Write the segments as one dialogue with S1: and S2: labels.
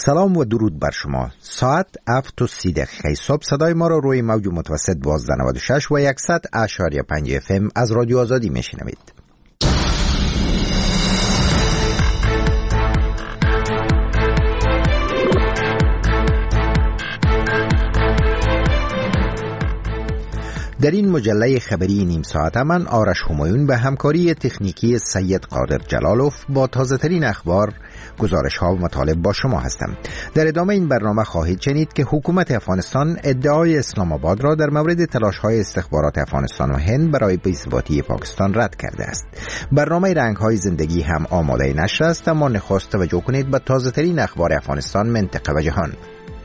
S1: سلام و درود بر شما. ساعت 7:30 صبح صدای ما را روی موج متوسط 1296 و 100.5 FM از رادیو آزادی میشنوید. در این مجله خبری نیم ساعت من آرش همایون به همکاری تکنیکی سید قادر جلالوف با تازه ترین اخبار، گزارش ها و مطالب با شما هستم. در ادامه این برنامه خواهید شنید که حکومت افغانستان ادعای اسلام آباد را در مورد تلاش های استخبارات افغانستان و هند برای بی‌ثباتی پاکستان رد کرده است. برنامه رنگ های زندگی هم آماده نشر است، اما نخست توجه کنید به تازه ترین اخبار افغانستان، منطقه و جهان.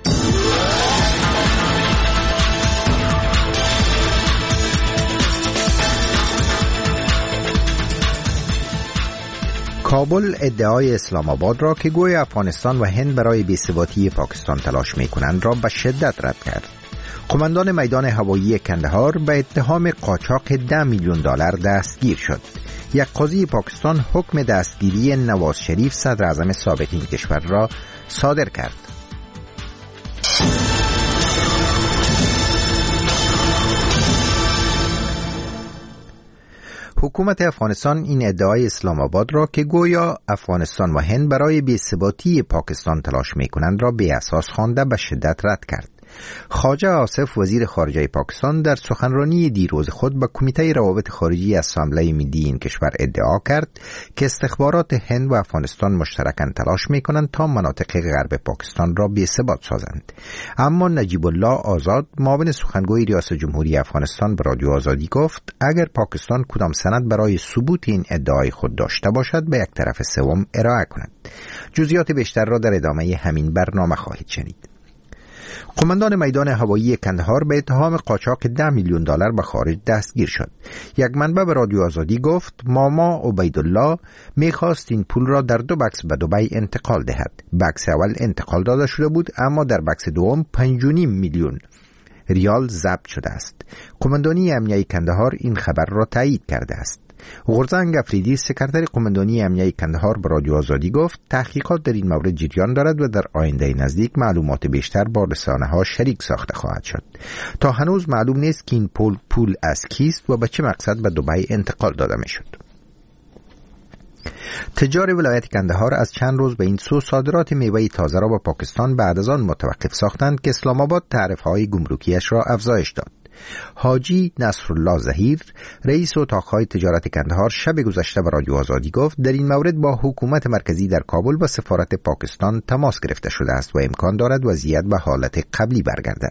S1: کابل ادعای اسلام آباد را که گویا افغانستان و هند برای بی‌ثباتی پاکستان تلاش می‌کنند را به شدت رد کرد. قماندان میدان هوایی کندهار به اتهام قاچاق 10 میلیون دلار دستگیر شد. یک قاضی پاکستان حکم دستگیری نواز شریف صدر اعظم سابق این کشور را صادر کرد. حکومت افغانستان این ادعای اسلام آباد را که گویا افغانستان و هند برای بی‌ثباتی پاکستان تلاش می‌کنند را بی اساس خوانده به شدت رد کرد. خواجه آصف وزیر خارجه پاکستان در سخنرانی دیروز خود به کمیته روابط خارجی اسامبله ملی این کشور ادعا کرد که استخبارات هند و افغانستان مشترکاً تلاش می‌کنند تا مناطق غرب پاکستان را بی‌ثبات سازند. اما نجیب الله آزاد، معاون سخنگوی ریاست جمهوری افغانستان، به رادیو آزادی گفت اگر پاکستان کدام سند برای ثبوت این ادعای خود داشته باشد به یک طرف سوم ارائه کند. جزئیات بیشتر را در ادامه همین برنامه خواهید شنید. قماندان میدان هوایی کندهار به اتهام قاچاق 10 میلیون دلار به خارج دستگیر شد. یک منبع به رادیو آزادی گفت ماما عبیدالله میخواست این پول را در 2 بکس به دبی انتقال دهد. بکس اول انتقال داده شده بود، اما در بکس دوم 5.5 میلیون ریال ضبط شده است. قماندانی امنیه کندهار این خبر را تایید کرده است. غرزنگ افریدی، سکرتر قماندانی امنیه کندهار، به رادیو آزادی گفت تحقیقات در این مورد جریان دارد و در آینده نزدیک معلومات بیشتر با رسانه‌ها شریک ساخته خواهد شد. تا هنوز معلوم نیست که این پول از کیست و به چه مقصد به دبی انتقال داده می‌شد. تجار ولایت کندهار از چند روز به این سو صادرات میوه تازه را به پاکستان بعد از آن متوقف ساختند که اسلام آباد تعرفه‌های گمرکیش را افزایش داد. حاجی نصرالله ظهیر، رئیس اتاق‌های تجارت کندهار، شب گذشته به رادیو آزادی گفت در این مورد با حکومت مرکزی در کابل و سفارت پاکستان تماس گرفته شده است و امکان دارد وضعیت به حالت قبلی برگردد.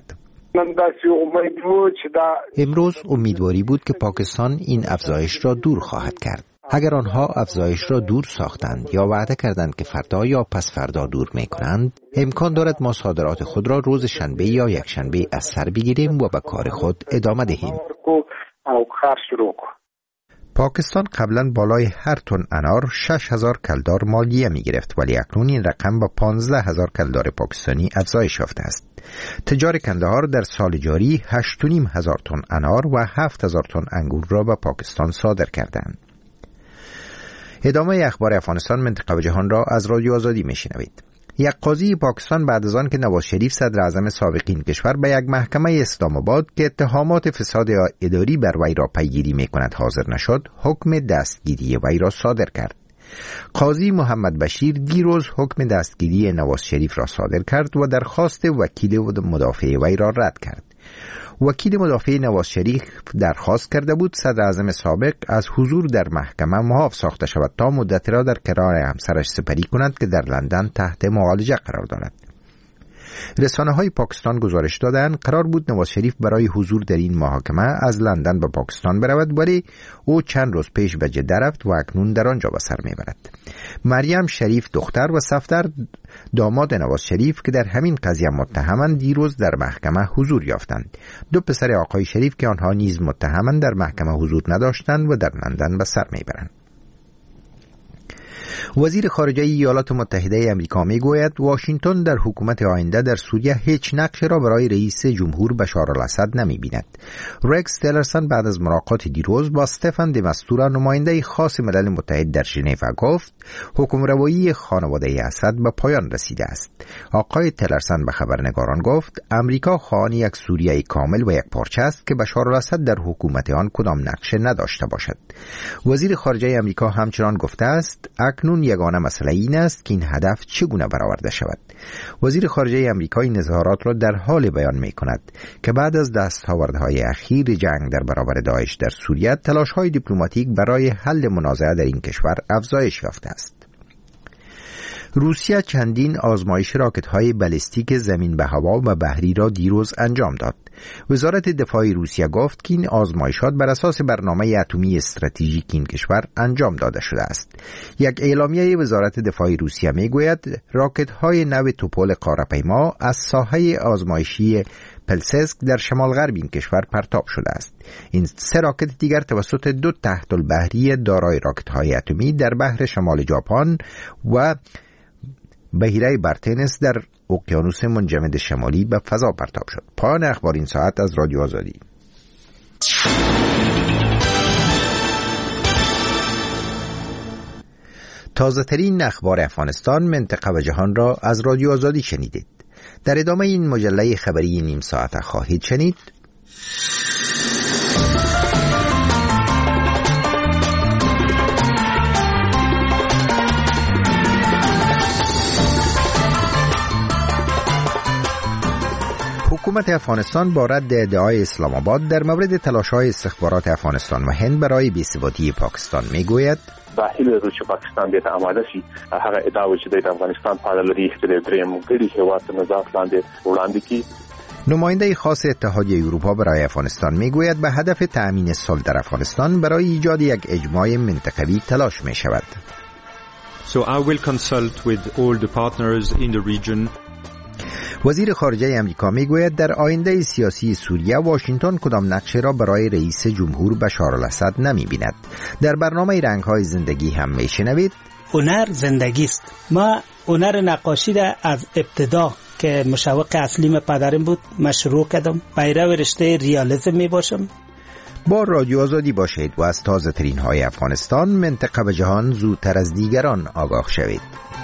S1: امروز امیدواری بود که پاکستان این افزایش را دور خواهد کرد. اگر آنها افزایش را دور ساختند یا وعده کردند که فردا یا پس فردا دور می‌کنند، امکان دارد ما صادرات خود را روز شنبه یا یک شنبه از سر بگیریم و به کار خود ادامه دهیم. پاکستان قبلا بالای هر تن انار 6,000 کلدار مالیه می گرفت، ولی اکنون این رقم با 15,000 کلدار پاکستانی افزایش یافته است. تجار کندهار در سال جاری 8,500 تن انار و 7,000 تن انگور را به پاکستان صادر کردند. ادامه اخبار افغانستان، منطقه و جهان را از رادیو آزادی میشنوید. یک قاضی پاکستان بعد از آن که نواز شریف صدر اعظم سابق این کشور به یک محکمه اسلام آباد که اتهامات فساد اداری بر وی را پیگیری میکند حاضر نشد، حکم دستگیری وی را صادر کرد. قاضی محمد بشیر دیروز حکم دستگیری نواز شریف را صادر کرد و درخواست وکیل مدافع وی را رد کرد. وکیل مدافع نواز شریف درخواست کرده بود صدر اعظم سابق از حضور در محکمه محاف ساخته شود تا مدتی را در کنار همسرش سپری کند که در لندن تحت معالجه قرار دارد. رسانه‌های پاکستان گزارش دادند قرار بود نواز شریف برای حضور در این محاکمه از لندن به پاکستان برود، ولی او چند روز پیش به جده رفت و اکنون در آنجا به سر میبرد. مریم شریف دختر و صفدر داماد نواز شریف که در همین قضیه متهمند دیروز در محکمه حضور یافتند. 2 پسر آقای شریف که آنها نیز متهمند در محکمه حضور نداشتند و در لندن به سر میبرند. وزیر خارجه ایالات متحده آمریکا میگوید واشنگتن در حکومت آینده در سوریه هیچ نقشی را برای رئیس جمهور بشار الاسد نمی‌بیند. رکس تیلرسون بعد از ملاقات دیروز با استفان د مستورا نماینده خاص ملل متحد در ژنو گفت حکمروایی خانواده اسد به پایان رسیده است. آقای تیلرسون به خبرنگاران گفت امریکا خواهان یک سوریه کامل و یک پارچه است که بشار الاسد در حکومت آن کدام نقشه نداشته باشد. وزیر خارجه آمریکا همچنان گفته است اکنون یگانه مسئله این است که این هدف چگونه برآورده شود. وزیر خارجه آمریکا این اظهارات را در حال بیان می کند که بعد از دستاوردهای اخیر جنگ در برابر داعش در سوریه تلاش‌های دیپلماتیک برای حل منازعه در این کشور افزایش یافته است. روسیه چندین آزمایش راکت‌های بالستیک زمین به هوا و بحری را دیروز انجام داد. وزارت دفاع روسیه گفت که این آزمایشات بر اساس برنامه اتمی استراتژیک این کشور انجام داده شده است. یک اعلامیه وزارت دفاع روسیه میگوید راکت‌های نو توپول قاره‌پیما از ساحه آزمایشی پلسسک در شمال غرب این کشور پرتاب شده است. این سه راکت دیگر توسط دو تحت البحری دارای راکت‌های اتمی در بحر شمال ژاپن و بحیره برتنس در اقیانوس منجمد شمالی به فضا پرتاب شد. پایان اخبار این ساعت از رادیو آزادی. تازه ترین اخبار افغانستان، منطقه و جهان را از رادیو آزادی شنیدید. در ادامه این مجله خبری نیم ساعت خواهید شنید حکومت افغانستان با رد ادعای اسلام آباد در مورد تلاش‌های استخبارات افغانستان و هند برای بی‌ثباتی پاکستان میگوید
S2: داخل روش پاکستان بیت آماده شي هغه ادعا چې د افغانستان په اړه لري چې د دریم ګډي هیواد نظام لاندې وړاندې کی.
S1: نماینده خاص اتحادیه اروپا برای افغانستان میگوید به هدف تأمین صلح در افغانستان برای ایجاد یک اجماع منطقوی تلاش می شود.
S3: So I will consult with all the partners in the region.
S1: وزیر خارجه آمریکا میگوید در آینده سیاسی سوریه واشنگتن کدام نقشه را برای رئیس جمهور بشار الاسد نمی‌بیند. در برنامه رنگ‌های زندگی هم میشنوید
S4: هنر زندگی است. ما هنر نقاشی را از ابتدا که مشوق اصلیم پدرم بود مشروع کردم. پیرو رشته ریالیسم می باشم.
S1: با رادیو آزادی باشید و از تازه ترین های افغانستان، منطقه و جهان زودتر از دیگران آگاه شوید.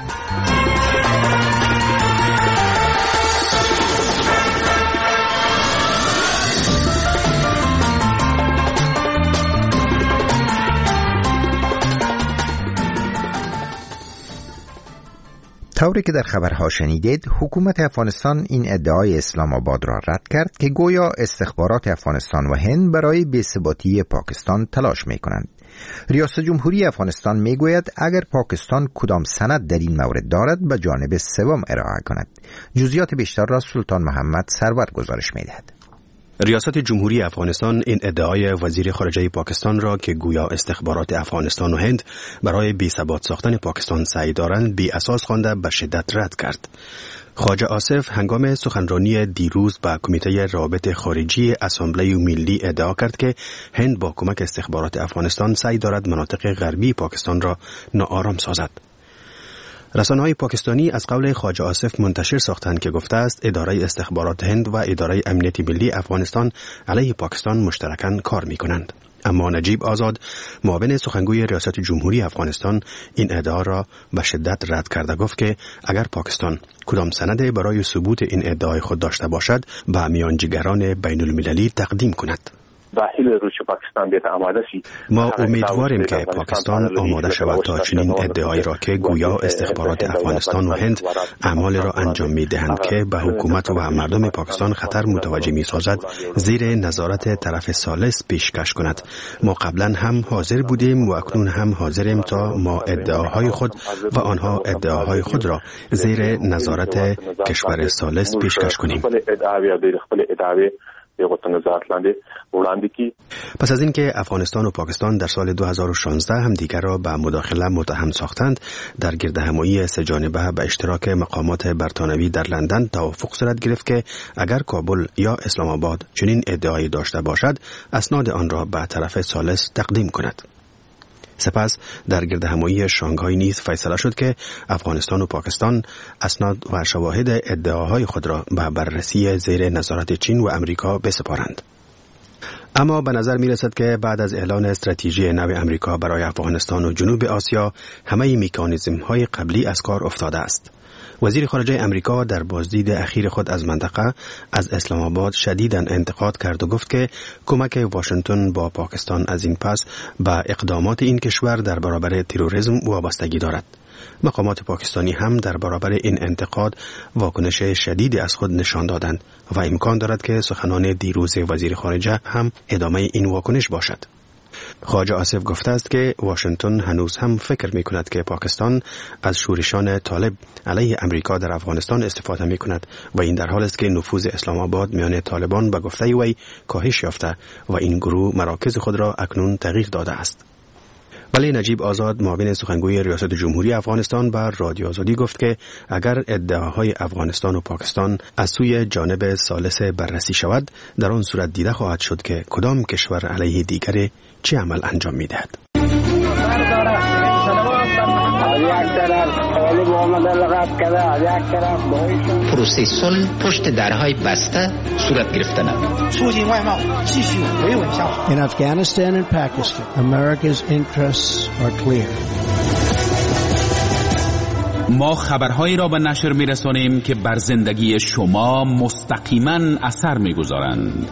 S1: طوری که در خبرها شنیدید، حکومت افغانستان این ادعای اسلام آباد را رد کرد که گویا استخبارات افغانستان و هند برای بی‌ثباتی پاکستان تلاش می کنند. ریاست جمهوری افغانستان می گوید اگر پاکستان کدام سند در این مورد دارد به جانب سوم ارائه کند. جزئیات بیشتر را سلطان محمد سرور گزارش می دهد.
S5: ریاست جمهوری افغانستان این ادعای وزیر خارجه پاکستان را که گویا استخبارات افغانستان و هند برای بی‌ثبات ساختن پاکستان سعی دارند بی اساس خوانده به شدت رد کرد. خواجه آصف هنگام سخنرانی دیروز با کمیته روابط خارجی اسامبله ملی ادعا کرد که هند با کمک استخبارات افغانستان سعی دارد مناطق غربی پاکستان را ناآرام سازد. رسانه‌های پاکستانی از قول خواجه آصف منتشر ساختند که گفته است اداره استخبارات هند و اداره امنیت ملی افغانستان علیه پاکستان مشترکاً کار می‌کنند. اما نجیب آزاد، معاون سخنگوی ریاست جمهوری افغانستان، این ادعا را به شدت رد کرده گفت که اگر پاکستان کدام سند برای ثبوت این ادعای خود داشته باشد به میانجیگران بین المللی تقدیم کند.
S2: داخل روش پاکستان بیت آماده شي.
S5: ما امیدواریم که پاکستان آماده شود تا چنین ادعایی را که گویا استخبارات افغانستان و هند اعمال را انجام می‌دهند که به حکومت و مردم پاکستان خطر متوجه می‌سازد زیر نظارت طرف ثالث پیشکش کند. ما قبلا هم حاضر بودیم و اکنون هم حاضریم تا ما ادعاهای خود و آنها ادعاهای خود را زیر نظارت کشور ثالث پیشکش کنیم. پس از اینکه افغانستان و پاکستان در سال 2016 هم دیگر را به مداخله متهم ساختند، در گردهمایی سه جانبه به اشتراک مقامات برتانوی در لندن توافق صورت گرفت که اگر کابل یا اسلام آباد چنین ادعایی داشته باشد، اسناد آن را به طرف ثالث تقدیم کند. سپس در گردهمایی شانگهای نیز فیصله شد که افغانستان و پاکستان اسناد و شواهد ادعاهای خود را به بررسی زیر نظارت چین و امریکا بسپارند. اما به نظر می رسد که بعد از اعلان استراتژی نو امریکا برای افغانستان و جنوب آسیا همه مکانیزم های قبلی از کار افتاده است. وزیر خارجه امریکا در بازدید اخیر خود از منطقه از اسلام آباد شدیداً انتقاد کرد و گفت که کمک واشنگتن با پاکستان از این پس به اقدامات این کشور در برابر تروریسم وابستگی دارد. مقامات پاکستانی هم در برابر این انتقاد واکنش شدیدی از خود نشان دادند و امکان دارد که سخنان دیروز وزیر خارجه هم ادامه این واکنش باشد. خواجه آصف گفته است که واشنگتن هنوز هم فکر می کند که پاکستان از شورشان طالب علیه امریکا در افغانستان استفاده می کند و این در حال است که نفوذ اسلام آباد میان طالبان به گفته وی کاهش یافته و این گروه مراکز خود را اکنون تغییر داده است. ولی نجیب آزاد معاون سخنگوی ریاست جمهوری افغانستان به رادیو آزادی گفت که اگر ادعاهای افغانستان و پاکستان از سوی جانب ثالث بررسی شود، در آن صورت دیده خواهد شد که کدام کشور علیه دیگر چه عمل انجام می‌دهد.
S6: پروسه صلح پشت درهای بسته صورت گرفتن.
S7: In Afghanistan and Pakistan, America's interests are clear.
S8: ما خبرهایی را به نشر می‌رسانیم که بر زندگی شما مستقیما اثر می‌گذارند.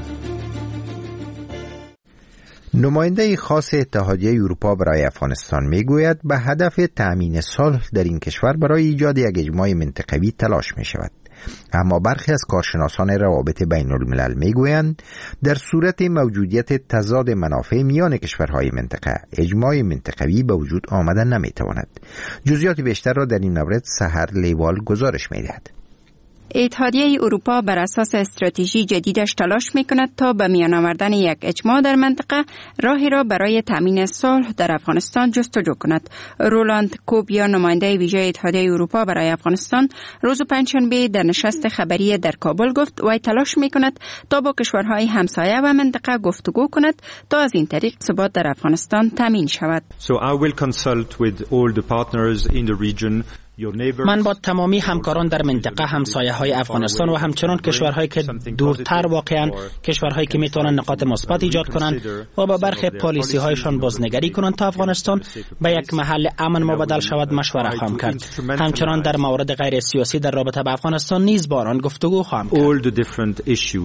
S1: نماینده خاص اتحادیه اروپا برای افغانستان میگوید به هدف تأمین صلح در این کشور برای ایجاد یک اجماع منطقوی تلاش می شود. اما برخی از کارشناسان روابط بین الملل میگویند در صورت موجودیت تضاد منافع میان کشورهای منطقه اجماع منطقوی به وجود آمدن نمیتواند. جزئیات بیشتر را در این مورد سحر لیوال گزارش میدهد.
S9: اتحادیه اروپا بر اساس استراتژی جدیدش تلاش میکند تا به میان آوردن یک اجماع در منطقه راهی را برای تامین صلح در افغانستان جستجو کند. رولاند کوبیا نماینده ویژه اتحادیه اروپا برای افغانستان روز پنجشنبه در نشست خبری در کابل گفت وی تلاش میکند تا با کشورهای همسایه و منطقه گفتگو کند تا از این طریق ثبات در افغانستان تامین شود.
S3: So I will consult with all the partners in the region.
S4: من با تمامی همکاران در منطقه همسایه های افغانستان و همچنان کشورهایی که دورتر واقعاً کشورهایی که میتونن نقاط مثبت ایجاد کنند و با برخی پالیسی هایشان بازنگری کنند تا افغانستان به یک محل امن مبادل شود مشوره خواهم کرد. همچنان در موارد غیر سیاسی در رابطه با افغانستان نیز با آنان گفتگو خواهم کرد.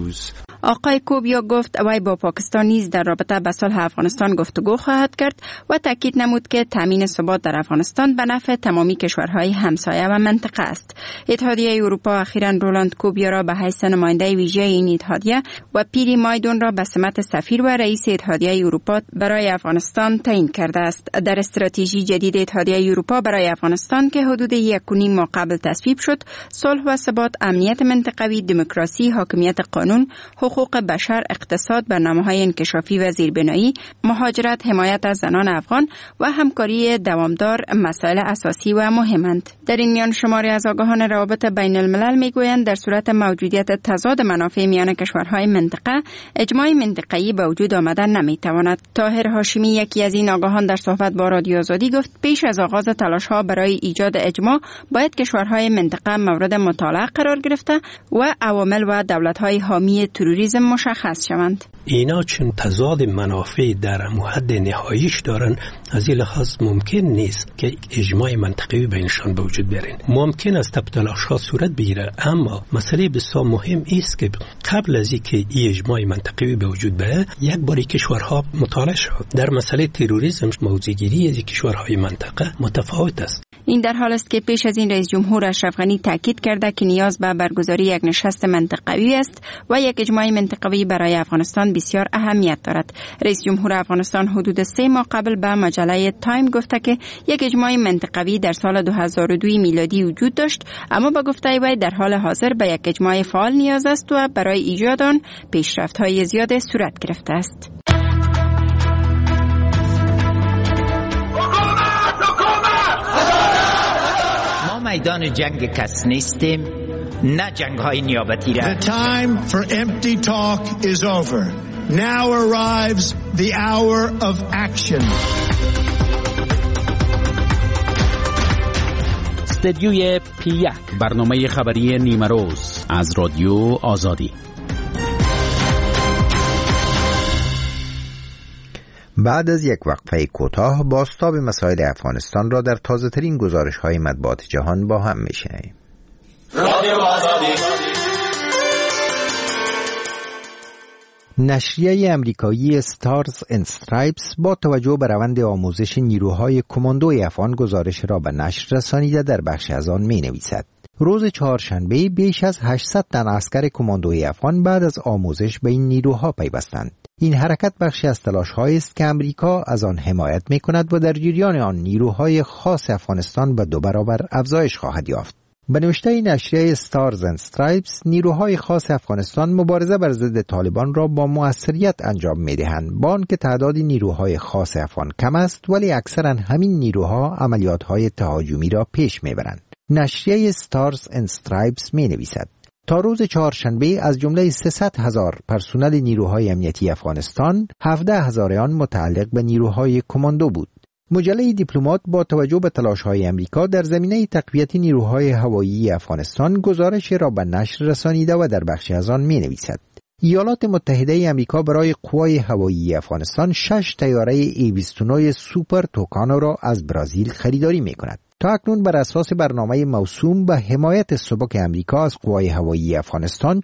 S9: آقای کوبیا گفت وی با پاکستان نیز در رابطه با صلح افغانستان گفتگو خواهد کرد و تاکید نمود که تامین ثبات در افغانستان به نفع تمامی کشورهای همسایه و منطقه است. اتحادیه اروپا اخیراً رولاند کوبیا را به حیث نماینده ویژه این اتحادیه و پیری مایدون را به سمت سفیر و رئیس اتحادیه اروپا برای افغانستان تعیین کرده است. در استراتژی جدید اتحادیه اروپا برای افغانستان که حدود 1.5 ماه قبل تصویب شد، صلح و ثبات، امنیت منطقوی، دموکراسی، حاکمیت قانون، حقوق بشر، اقتصاد، برنامه‌های انکشافی و زیربنایی، مهاجرت، حمایت از زنان افغان و همکاری دوامدار مسائل اساسی و مهمند. در این میان شماری از آگاهان روابط بین الملل میگویند در صورت موجودیت تضاد منافع میان کشورهای منطقه اجماع منطقه‌ای به وجود آمدن نمیتواند. طاهر هاشمی یکی از این آگاهان در صحبت با رادیو آزادی گفت پیش از آغاز تلاش‌ها برای ایجاد اجماع باید کشورهای منطقه مورد مطالعه قرار گرفته و عوامل و دولت‌های حامی تروریسم مشخص شوند.
S10: اینا چون تضاد منافع در حد نهاییش دارن، از این لحاظ ممکن نیست که اجماع منطقوی بینشان به وجود بیارن. ممکن است تلاش‌ها صورت بگیره، اما مسئله بسیار مهم است که قبل از اینکه این اجماع منطقوی به وجود بیاد یک باری کشورها مطالعه شود. در مسئله تروریسم موضع‌گیری از کشورهای منطقه متفاوت است.
S9: این در حال است که پیش از این رئیس جمهور اشرف غنی تاکید کرده که نیاز به برگزاری یک نشست منطقوی است و یک اجماع منطقوی برای افغانستان بسیار اهمیت دارد. رئیس جمهور افغانستان حدود 3 ماه قبل به مجله تایم گفته که یک اجماع منطقوی در سال 2002 میلادی وجود داشت، اما با گفته وی در حال حاضر به یک اجماع فعال نیاز است و برای ایجاد آن پیشرفت‌های زیاد صورت گرفته است.
S6: میدان جنگ کس نیستیم، نه جنگ های نیابتی را.
S11: The time for empty talk is over. Now arrives the hour of action.
S4: استدیوی P1
S8: برنامه خبری نیمه روز از رادیو آزادی.
S1: بعد از یک وقفه کوتاه بازتاب مسائل افغانستان را در تازه‌ترین گزارش‌های مطبوعات جهان با هم می‌شنویم. رادیو آزادی. نشریه امریکایی استارز اند استرایپس با توجه به روند آموزش نیروهای کماندوی افغان گزارش را به نشر رسانیده در بخش از آن می‌نویسد. روز چهارشنبه بیش از 800 تن عسکر کماندوی افغان بعد از آموزش به این نیروها پیوستند. این حرکت بخشی از تلاش‌هایی است که امریکا از آن حمایت می‌کند و در جریان آن نیروهای خاص افغانستان به 2 برابر افزایش خواهد یافت. به نوشته نشریه استارز اند استرایپس، نیروهای خاص افغانستان مبارزه بر ضد طالبان را با موثریت انجام می‌دهند، با آنکه تعداد نیروهای خاص افغان کم است، ولی اکثرا همین نیروها عملیات‌های تهاجمی را پیش می‌برند. نشریه استارز اند استرایپس می‌نویسد: تا روز چهارشنبه از جمله 300,000 پرسنل نیروهای امنیتی افغانستان، 17,000 آن متعلق به نیروهای کماندو بود. مجله دیپلمات با توجه به تلاش‌های امریکا در زمینه تقویت نیروهای هوایی افغانستان گزارش را به نشر رسانیده و در بخشی از آن می‌نویسد: ایالات متحده امریکا برای قوای هوایی افغانستان 6 طیاره A-29 سوپر توکانو را از برزیل خریداری می‌کند. تا اکنون بر اساس برنامه موسوم به حمایت سبک امریکا از قوای هوایی افغانستان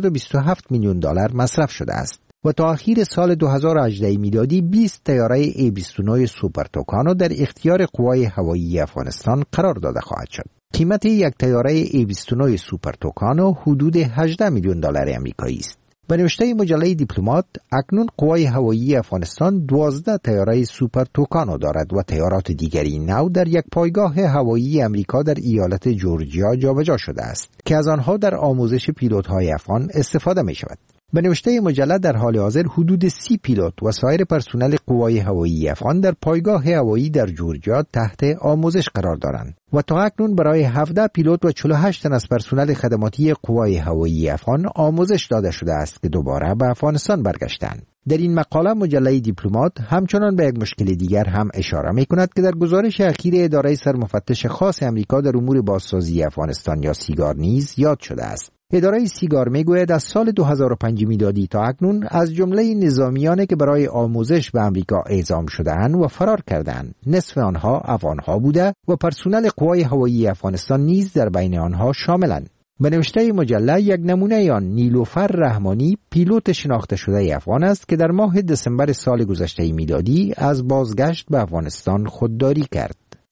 S1: $427 میلیون مصرف شده است و تا اخیر سال 2018 میلادی 20 طیاره A-29 سوپر توکانو در اختیار قوای هوایی افغانستان قرار داده خواهد شد. قیمت یک طیاره A-29 سوپر توکانو حدود $18 میلیون آمریکایی است. به نوشته مجله دیپلمات، اکنون قوای هوایی افغانستان 12 طیاره سوپر توکانو دارد و طیارات دیگری نو در یک پایگاه هوایی امریکا در ایالت جورجیا جابجا شده است که از آنها در آموزش پیلوت‌های افغان استفاده می‌شود. به نوشته مجله در حال حاضر حدود 30 پیلوت و سایر پرسنل قوای هوایی افغان در پایگاه هوایی در جورجیا تحت آموزش قرار دارند و تا اکنون برای 17 پیلوت و 48 تن از پرسنل خدماتی قوای هوایی افغان آموزش داده شده است که دوباره به افغانستان برگشتند. در این مقاله مجله دیپلمات همچنان به یک مشکل دیگر هم اشاره می‌کند که در گزارش اخیر اداره سرمفتش خاص امریکا در امور بازسازی افغانستان یا سیگار نیز یاد شده است. اداره سیگار میگوید از سال 2005 میلادی تا اکنون از جمله نظامیانی که برای آموزش به امریکا اعزام شده‌اند و فرار کردند، نصف آنها افغان‌ها بوده و پرسنل قوای هوایی افغانستان نیز در بین آنها شاملند. به نوشته مجله یک نمونه آن نیلوفر رحمانی، پیلوت شناخته شده افغان است که در ماه دسامبر سال گذشته میلادی از بازگشت به افغانستان خودداری کرد.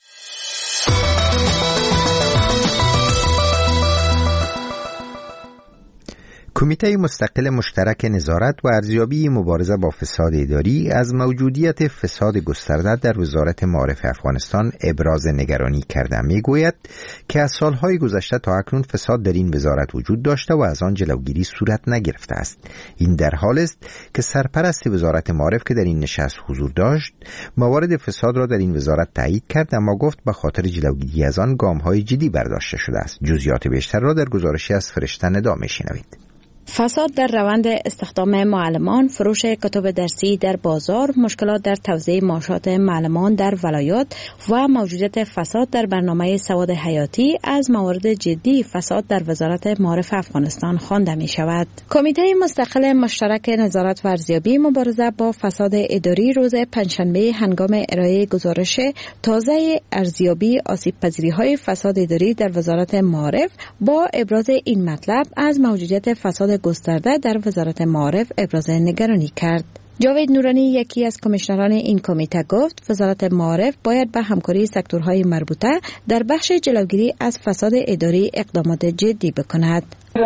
S1: کمیته مستقل مشترک نظارت و ارزیابی مبارزه با فساد اداری از موجودیت فساد گسترده در وزارت معارف افغانستان ابراز نگرانی کرده. میگوید که از سالهای گذشته تا اکنون فساد در این وزارت وجود داشته و از آن جلوگیری صورت نگرفته است. این در حال است که سرپرست وزارت معارف که در این نشست حضور داشت موارد فساد را در این وزارت تایید کرد، اما گفت به خاطر جلوگیری از آن گام‌های جدی برداشته شده است. جزئیات بیشتر را در گزارشی از فرشته ندا می‌شنوید.
S12: فساد در روند استخدام معلمان، فروش کتب درسی در بازار، مشکلات در توزیع معاشات معلمان در ولایات و موجودیت فساد در برنامه سواد حیاتی از موارد جدی فساد در وزارت معارف افغانستان خوانده می شود. کمیته مستقل مشترک نظارت و ارزیابی مبارزه با فساد اداری روز پنجشنبه هنگام ارائه گزارش تازه ارزیابی آسیب پذیری های فساد اداری در وزارت معارف با ابراز این مطلب از موجودیت فساد گسترده در وزارت معارف ابراز نگرانی کرد. جاوید نورانی، یکی از کمیشنران این کمیته، گفت وزارت معارف باید به همکاری سکتورهای مربوطه در بخش جلوگیری از فساد اداری اقدامات جدی بکند.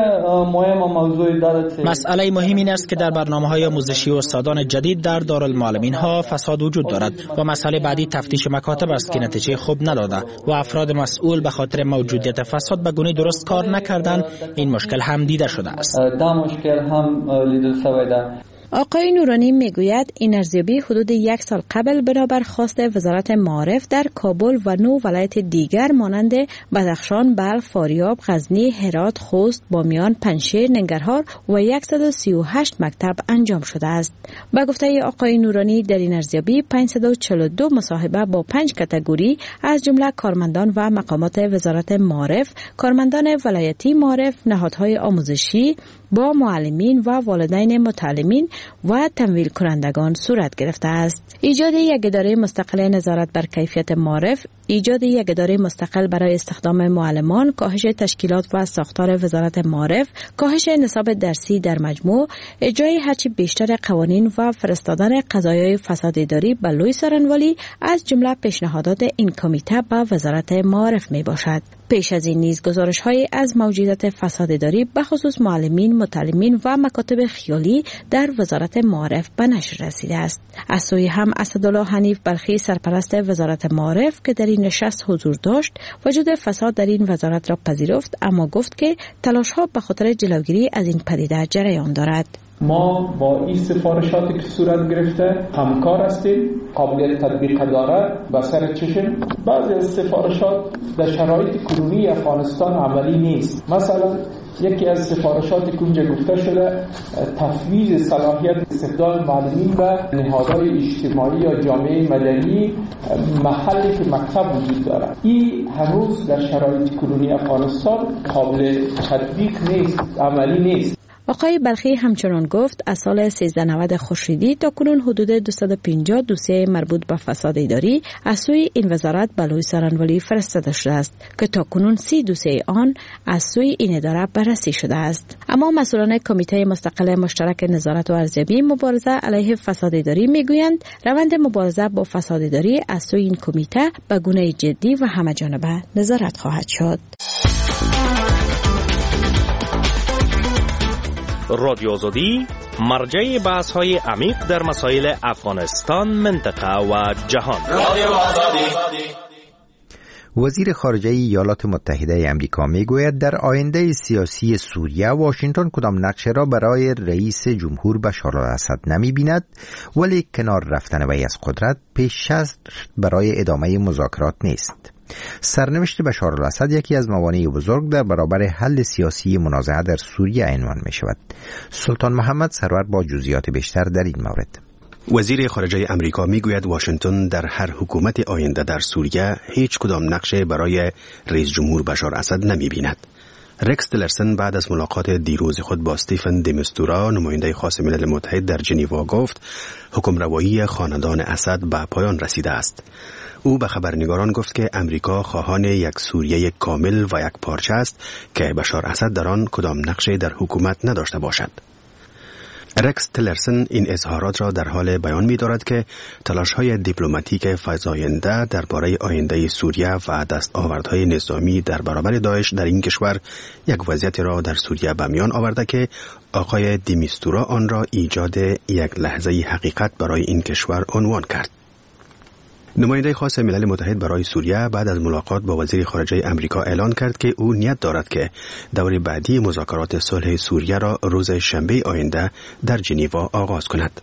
S4: مسئله مهم این است که در برنامه‌های آموزشی استادان جدید در دارالمعلمین ها فساد وجود دارد و مسئله بعدی تفتیش مکاتب است که نتیجه خوب نداده و افراد مسئول به خاطر موجودیت فساد به گونه درست کار نکردن. این مشکل هم دیده شده است.
S12: آقای نورانی میگوید این ارزیابی حدود 1 سال قبل بنابر خواست وزارت معارف در کابل و 9 ولایت دیگر مانند بدخشان، بلخ، فاریاب، غزنی، هرات، خوست، بامیان، پنجشیر، ننگرهار و 138 مکتب انجام شده است. با گفته آقای نورانی در این ارزیابی 542 مصاحبه با 5 کاتگوری از جمله کارمندان و مقامات وزارت معارف، کارمندان ولایتی معارف، نهادهای آموزشی با معلمین و والدین متعلمین و تمویل کنندگان صورت گرفته است. ایجاد یک اداره مستقل نظارت بر کیفیت معارف، ایجاد یک اداره مستقل برای استخدام معلمان، کاهش تشکیلات و ساختار وزارت معارف، کاهش نصاب درسی در مجموع، اجرای هرچی بیشتر قوانین و فرستادن قضایای فساد اداری به لوی سارنوالی از جمله پیشنهادات این کمیته به وزارت معارف می باشد. پیش از این نیز گزارش‌های از موجودیت فساد اداری به خصوص معلمین، متعلمین و مکاتب خیالی در وزارت معارف به نشر رسیده است. از سوی هم اسدالله حنیف بلخی سرپرست وزارت معارف که در این نشست حضور داشت وجود فساد در این وزارت را پذیرفت، اما گفت که تلاش‌ها به خاطر جلوگیری از این پدیده جریان دارد.
S13: ما با این سفارشاتی که صورت گرفته همکار هستیم، قابلیت تطبیق داره. به سر چشم بعضی از سفارشات در شرایط کنونی افغانستان عملی نیست. مثلا یکی از سفارشاتی که اونجا گفته شده تفویض صلاحیت استخدام معلمین و نهادهای اجتماعی یا جامعه مدنی محلی که مکتب وجود داره، این هنوز در شرایط کنونی افغانستان قابل تطبیق نیست، عملی نیست.
S12: آقای بلخی همچنان گفت از سال 1390 خورشیدی تا کنون حدود 250 دوسیه مربوط به فساد اداری از سوی این وزارت به لوی سارنوالی فرستاده شده است که تا کنون 30 دوسیه آن از سوی این اداره بررسی شده است. اما مسئولان کمیته مستقل مشترک نظارت و ارزیابی مبارزه علیه فساد اداری میگویند روند مبارزه با فساد اداری از سوی این کمیته به گونه جدی و همه‌جانبه نظارت خواهد شد.
S14: رادیو آزادی مرجع بحث‌های عمیق در مسائل افغانستان، منطقه و جهان.
S1: وزیر خارجه ایالات متحده آمریکا میگوید در آینده سیاسی سوریه واشنگتن کدام نقشه را برای رئیس جمهور بشار الاسد نمی‌بیند، ولی کنار رفتن وی از قدرت پیش شرط برای ادامه مذاکرات نیست. سرنوشت بشار الاسد یکی از موانع بزرگ در برابر حل سیاسی منازعه در سوریه عنوان می شود. سلطان محمد سرور با جزئیات بیشتر در این مورد.
S5: وزیر خارجه امریکا میگوید واشنگتن در هر حکومت آینده در سوریه هیچ کدام نقشه برای رئیس جمهور بشار اسد نمی بیند. رکس تلرسن بعد از ملاقات دیروز خود با استیفن دی مستورا نماینده خاص ملل متحد در ژنو گفت حکمروایی خاندان اسد به پایان رسیده است. او به خبرنگاران گفت که امریکا خواهان یک سوریه کامل و یک پارچه است که بشار اسد در آن کدام نقشه در حکومت نداشته باشد. رکس تلرسن این اظهارات را در حال بیان می دارد که تلاش‌های دیپلماتیک فزاینده درباره آینده سوریه و دستاوردهای نظامی در برابر داعش در این کشور یک وضعیت را در سوریه به میان آورده که آقای دیمیستورا آن را ایجاد یک لحظه حقیقت برای این کشور عنوان کرد. نماینده خاص ملل متحد برای سوریه بعد از ملاقات با وزیر خارجه امریکا اعلان کرد که او نیت دارد که دور بعدی مذاکرات صلح سوریه را روز شنبه آینده در ژنو آغاز کند.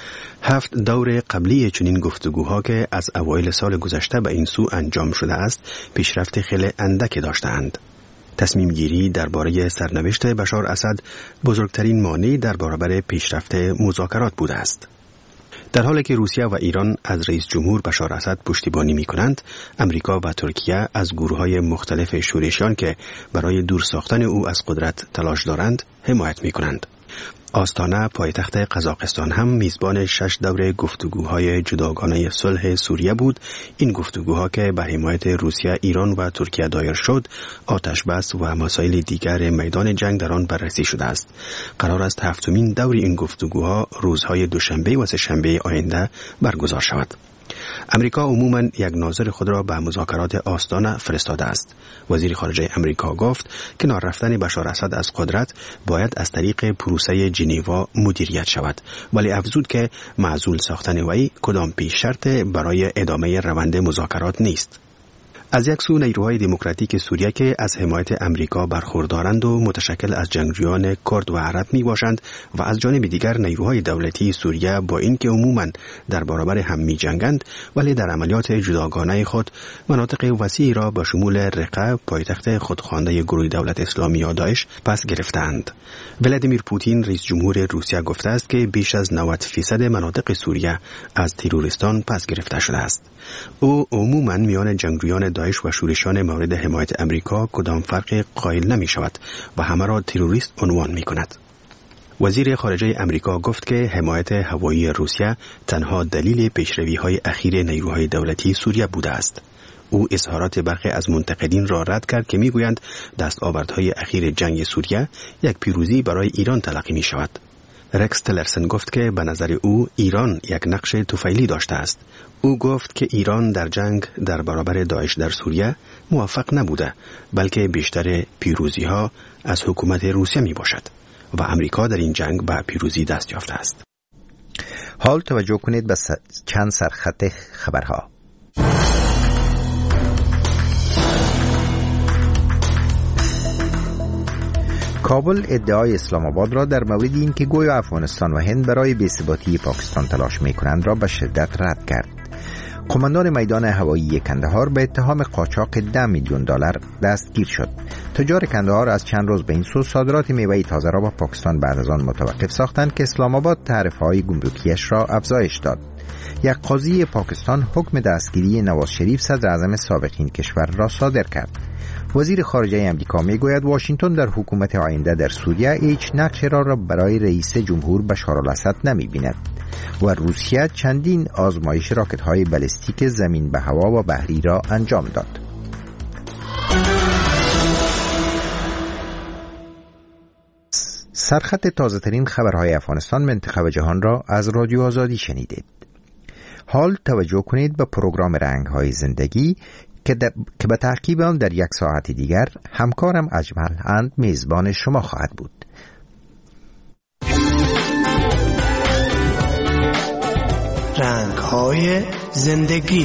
S5: 7 دور قبلی چنین گفتگوها که از اوایل سال گذشته به این سو انجام شده است پیشرفت خیلی اندک داشتند. تصمیم گیری درباره سرنوشت بشار اسد بزرگترین مانع در برابر پیشرفت مذاکرات بوده است. در حالی که روسیه و ایران از رئیس جمهور بشار اسد پشتیبانی می کنند، امریکا و ترکیه از گروه‌های مختلف شورشیان که برای دور ساختن او از قدرت تلاش دارند حمایت می کنند. آستانه پایتخت قزاقستان هم میزبان 6 دور گفتگوهای جداگانه صلح سوریه بود. این گفتگوها که به حمایت روسیه، ایران و ترکیه دایر شد، آتش بس و مسائل دیگر میدان جنگ در آن بررسی شده است. قرار است 7مین دور این گفتگوها روزهای دوشنبه و سه‌شنبه آینده برگزار شود. امریکا عموماً یک ناظر خود را به مذاکرات آستانه فرستاده است. وزیر خارجه امریکا گفت که کنار رفتن بشار اسد از قدرت باید از طریق پروسه ژنو مدیریت شود، ولی افزود که معزول ساختن وی کدام پیش شرط برای ادامه روند مذاکرات نیست. از یک سو نیروهای دموکراتیک سوریه که از حمایت امریکا برخوردارند و متشکل از جنگجویان کرد و عرب می باشند و از جانب دیگر نیروهای دولتی سوریه با اینکه عموماً در برابر هم می جنگند ولی در عملیات جداگانه خود مناطق وسیعی را به شمول رقه پایتخت خودخوانده گروه دولت اسلامی یا داعش پس گرفتند. ولادیمیر پوتین رئیس جمهور روسیه گفته است که بیش از 90% مناطق سوریه از تروریستان پس گرفته شده است. او عموماً میان جنگجویان داعش و شورشیان مورد حمایت امریکا کدام فرق قائل نمی شود و همه را تروریست عنوان می کند. وزیر خارجه امریکا گفت که حمایت هوایی روسیه تنها دلیل پیشروی‌های اخیر نیروهای دولتی سوریه بوده است. او اظهارات برخی از منتقدین را رد کرد که میگویند دستاوردهای اخیر جنگ سوریه یک پیروزی برای ایران تلقی می شود. رکس تلرسن گفت که به نظر او ایران یک نقش طفیلی داشته است. او گفت که ایران در جنگ در برابر داعش در سوریه موفق نبوده بلکه بیشتر پیروزی ها از حکومت روسیه می باشد و امریکا در این جنگ به پیروزی دست یافته است.
S1: حال توجه کنید به چند سرخط خبرها. کابل ادعای اسلام آباد را در مورد اینکه گویا افغانستان و هند برای بی‌ثباتی پاکستان تلاش می‌کنند را به شدت رد کرد. قماندان میدان هوایی کندهار به اتهام قاچاق $10 میلیون دستگیر شد. تجار کندهار از چند روز به این سو صادرات میوه تازه را با پاکستان بعد از آن متوقف ساختند که اسلام آباد تعرفه‌های گمرکیش را افزایش داد. یک قاضی پاکستان حکم دستگیری نواز شریف صدر اعظم سابق این کشور را صادر کرد. وزیر خارجه امریکا میگوید واشنگتن در حکومت آینده در سوریه هیچ نقشی را برای رئیس جمهور بشار الاسد نمی‌بیند و روسیه چندین آزمایش راکت‌های بالستیک زمین به هوا و بحری را انجام داد. سرخط تازه‌ترین خبرهای افغانستان، منطقه و جهان را از رادیو آزادی شنیدید. حال توجه کنید به پروگرام رنگ‌های زندگی که به تعقیب آن در یک ساعت دیگر همکارم اجمل اند میزبان شما خواهد بود.
S15: رنگ‌های زندگی.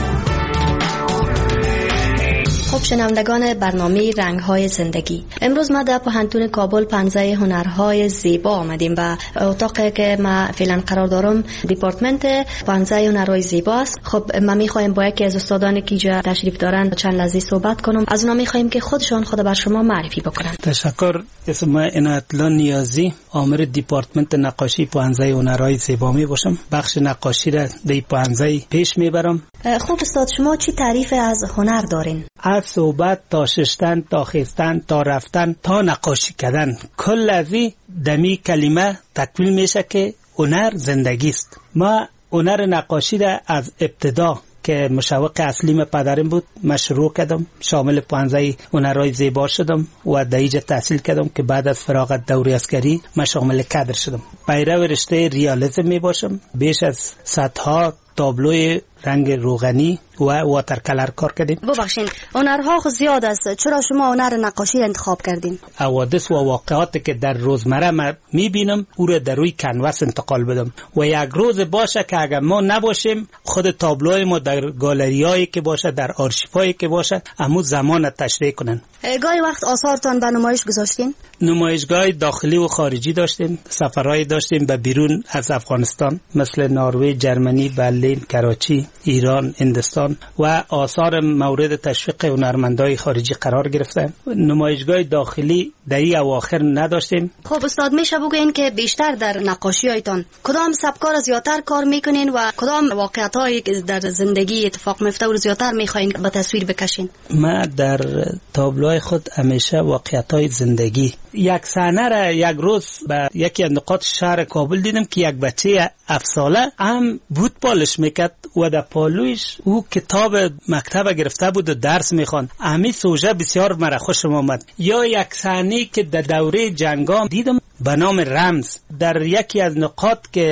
S16: خب شنوندگان برنامه رنگ‌های زندگی، امروز ما در پوهنتون کابل پنزه هنرهای زیبا آمدیم و اتاقی که ما فعلا قرار دارم دپارتمنت پنزه هنرهای زیبا است. خب ما می‌خوایم با یکی از استادانی که اینجا تشریف دارن چند لحظه صحبت کنم. از اونا می‌خوایم که خودشون خود بر شما معرفی بکنن.
S17: تشکر. اسم من عنایت‌الله نیازی، آمر دپارتمنت نقاشی پنزه هنرهای زیبا می باشم. بخش نقاشی را در پنزه پیش میبرم.
S16: خب استاد، شما چی تعریف از هنر دارین؟
S17: از صحبت تا شستن تا خیستن تا رفتن تا نقاشی کردن، کل ازی دمی کلمه تکمیل میشه که هنر زندگی است. ما هنر نقاشی را از ابتدا که مشوق اصلیم پدرم بود من شروع کردم، شامل 15 هنرهای زیبا شدم و در اینجا تحصیل کردم که بعد از فراغت دوره عسکری من شامل کادر شدم. پیرو رشته ریالیسم می باشم. بیش از صدها تابلوی رنگ روغنی و واتر کلر کار کردیم.
S16: ببخشین، هنرها خود زیاد است، چرا شما هنر نقاشی را انتخاب کردین؟
S17: حوادث و واقعاتی که در روزمره من میبینم او را در روی کنواس انتقال بدم و یک روز باشه که اگر ما نباشیم خود تابلوهای ما در گالریایی که باشه، در آرشیفایی که باشه، همون زمان تشریح کنن.
S16: گاهی وقت آثارتان به نمایش گذاشتین؟
S17: نمایشگاه داخلی و خارجی داشتیم، سفرهای داشتیم به بیرون از افغانستان مثل نروژ، جرمنی، برلین، کراچی، ایران، هندوستان و آثار مورد تشویق هنرمندای خارجی قرار گرفتن. نمایشگاه داخلی در این اواخر نداشتیم.
S16: خب استاد، میشه بگین که بیشتر در نقاشی‌هایتان کدام سبکا را زیاتر کار میکنین و کدام واقعیت‌هایی که در زندگی اتفاق میفته رو زیاتر میخواین به تصویر بکشین؟
S17: ما در تابلوهای خود همیشه واقعیت‌های زندگی. یک صحنه را یک روز به یکی از نقاط شهر کابل دیدم که یک بچه 7 ساله هم بود پالش میکرد و در پالویش او کتاب مکتب گرفته بود و درس میخوان. همین سوژه بسیار مرا خوشم آمد. یا یک صحنه که در دوره جنگام دیدم به نام رمز، در یکی از نقاط که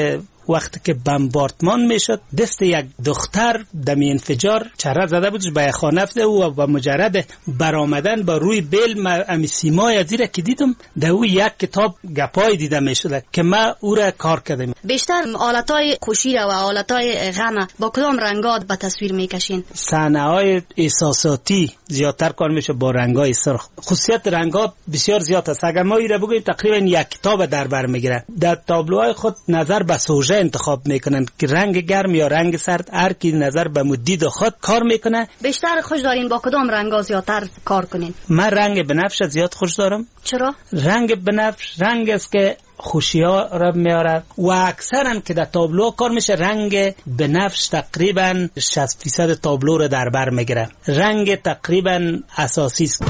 S17: وقتی که بمباردمان میشد دست یک دختر دمی انفجار چره زده بودش به خانه رفته و با مجرد برآمدن با روی بیل امی سیمای زیره که دیدم در او یک کتاب گپای دیده میشد که ما او را کار کردم.
S16: بیشتر آلتای خوشی و آلتای غم با کدام رنگات به تصویر میکشین؟
S17: صحنه‌های احساساتی زیادتر کار میشه با رنگای سرخ. خصوصیت رنگا بسیار زیاد است. اگر ما ایره بگوییم تقریبا یک کتاب در بر میگیره. در تابلوهای خود نظر به سوژه انتخاب میکنن که رنگ گرم یا رنگ سرد، هر کی نظر به مدید خود کار میکنه.
S16: بیشتر خوش دارین با کدام رنگا زیادتر کار کنین؟
S17: من رنگ بنفش زیاد خوش دارم.
S16: چرا؟
S17: رنگ بنفش رنگ است که خوشی ها را میاره و اکثرا که در تابلو کار میشه رنگ بنفش تقریبا 60% تابلو را در بر میگیره. رنگ تقریبا اساسی است.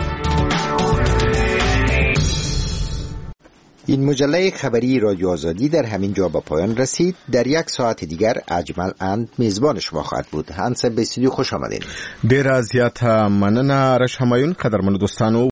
S1: این مجله خبری رادیو آزادی در همین جا به پایان رسید. در یک ساعت دیگر اجمل اند میزبان شما خواهد بود. هنس به استودیو خوش آمدین.
S18: ډیر زیات مننه رش همایون. قدرمن دوستانو